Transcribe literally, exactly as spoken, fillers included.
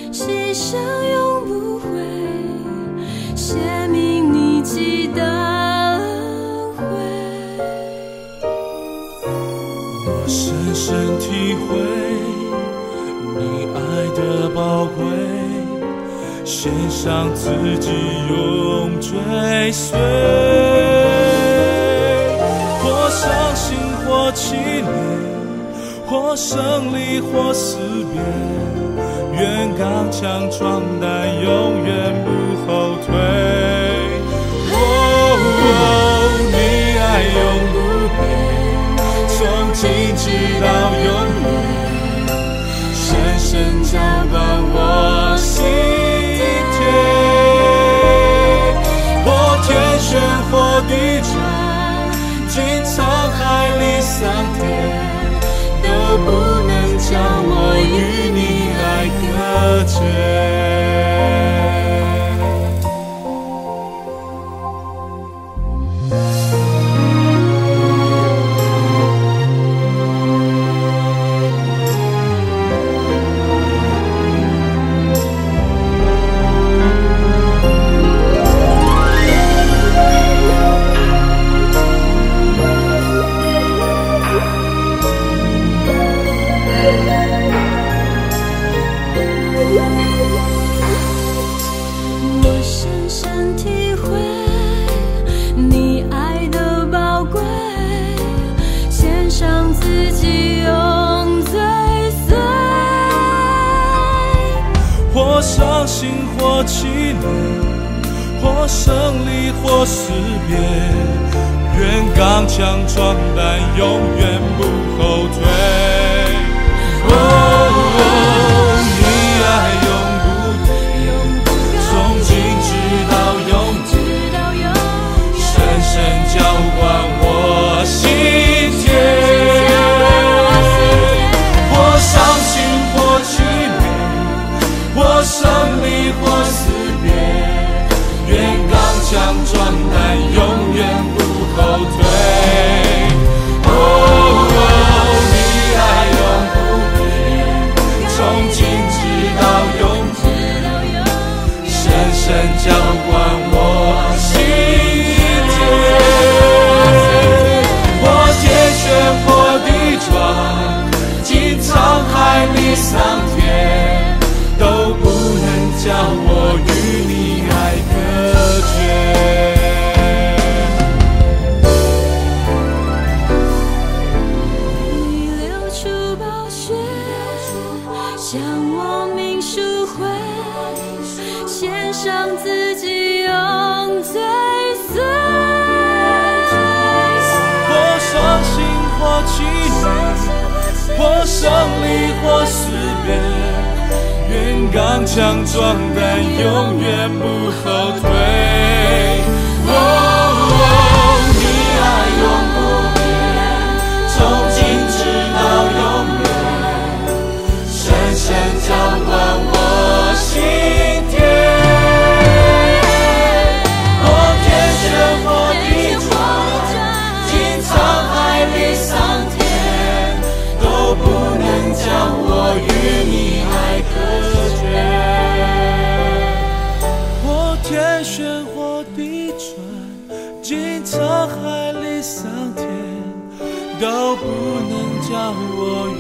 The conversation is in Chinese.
牺牲永不悔，写明你记得恩惠。 我深深体会你爱的宝贵，献上自己永追随，或伤心或气馁，或胜利或死别，愿刚强壮胆，永远不后退。哦哦，你爱永不变，从今直到永远，深深浇灌我心田。或天旋或地转，经沧海里桑田，都不能将我与你爱隔绝。 我深深体会你爱的宝贵，献上自己永追随。 或伤心或气馁，或胜利或死别，愿刚强壮胆，永远不后退。哦哦，你爱永不变，从今直到永远，深深浇灌我心田。或伤心或气馁，或胜利或死别，愿刚强壮胆，永远不后退。哦哦，你爱永不变，从今直到永远，深深浇灌我心田。或天旋或地转，经沧海里桑田，都不能将我与你爱隔绝。 你流出宝血，向我命赎回，献上自己永追随。 或伤心或气馁，或胜利或死别，愿刚强壮胆，永远不后退。哦哦，你爱永不变，从今直到永远，深深浇灌我心田。或天旋或地转，经沧海里桑田，都不能将我与你爱隔绝。或天旋或地转，经沧海里桑田，都不能将我